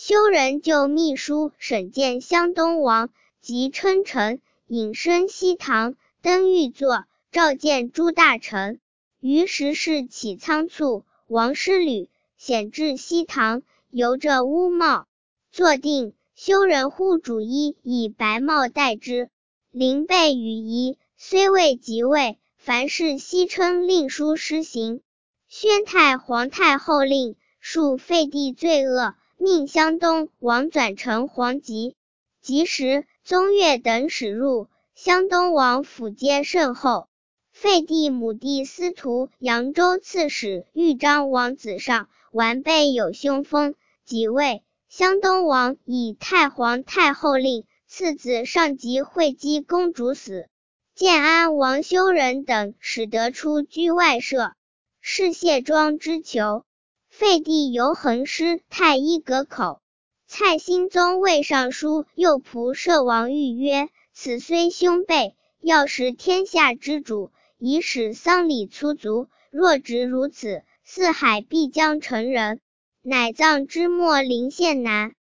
修人就秘书审见襄东王，即称臣，引升西堂，登御座，召见诸大臣。于时事起仓促，王失旅，显至西堂，由着乌帽，坐定。修人呼主衣以白帽戴之，临备羽仪，虽未即位，凡事悉称令书施行。宣太皇太后令，恕废帝罪恶，命襄东王转成皇籍。及时，宗岳等使入，襄东王府皆甚厚。废帝母弟司徒扬州刺史豫章王子上，完备有凶风，即位。襄东王以太皇太后令，次子上级会稽公主死。建安王修仁等使得出居外舍，是谢庄之囚。废帝由衡师太医阁口。蔡兴宗谓尚书右仆射王玉曰：此虽兄辈，要识天下之主，以使丧礼粗俗，若直如此，四海必将成人。乃葬之末临县南。